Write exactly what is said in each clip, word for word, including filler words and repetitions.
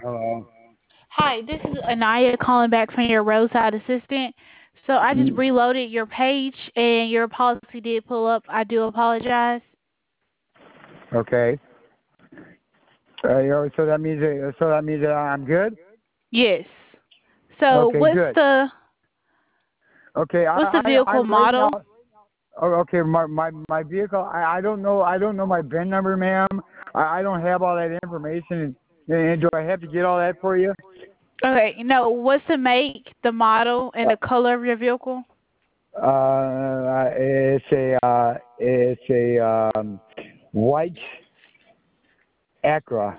Hello. Hi, this is Anaya calling back from your roadside assistant. So I just Mm, reloaded your page and your policy did pull up. I do apologize. Okay. Uh, you know, so that means that, so that means that I'm good. Yes. So Okay, what's good. the Okay, I what's the I, I vehicle right now. model? Oh, okay, my my my vehicle. I, I don't know. I don't know my V I N number, ma'am. I, I don't have all that information. And, and do I have to get all that for you? Okay, no, what's the make, the model, and the color of your vehicle? Uh, it's a uh, it's a um, white Acura.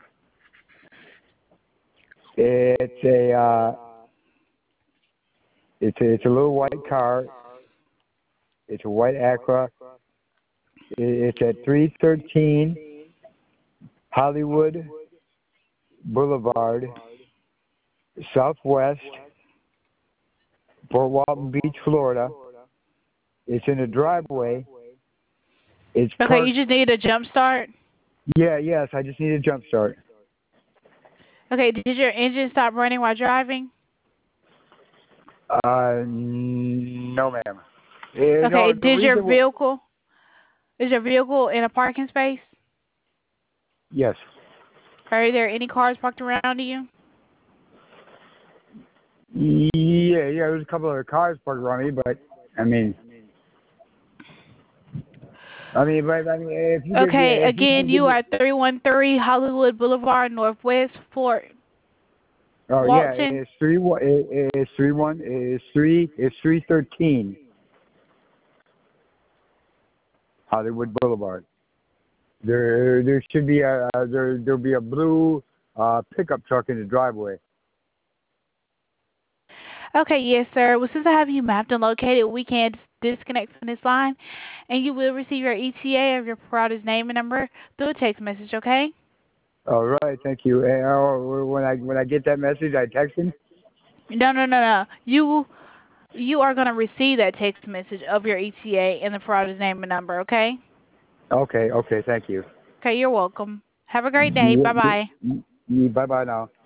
It's a uh, it's a, it's a little white car. It's a white Acura. It's at three thirteen Hollywood Boulevard, Southwest, Fort Walton Beach, Florida. It's in a driveway. It's Okay, you parked. just need a jump start. Yeah, yes. I just need a jump start. Okay, did your engine stop running while driving? Uh, no, ma'am. Eh, Okay, no, the did your reason. wh- vehicle is your vehicle in a parking space? Yes. Are there any cars parked around you? Yeah, yeah. There's a couple other cars parked around me, but I mean, I mean, but I mean, if you could, Okay, yeah, if you again, could give you me. are three one three Hollywood Boulevard, Northwest, Fort Oh yeah, Walton. it's three one. it- It's three one. It's three. It's three thirteen Hollywood Boulevard. There, there should be a uh, there. There'll be a blue uh, pickup truck in the driveway. Okay, yes, sir. Well, since I have you mapped and located, we can disconnect from this line, and you will receive your E T A of your provider's name and number through a text message, okay? All right, thank you. And, uh, when I when I get that message, I text him. No, no, no, no. You you are going to receive that text message of your E T A and the provider's name and number, okay? Okay, okay, thank you. Okay, you're welcome. Have a great day. Bye-bye. Bye bye now.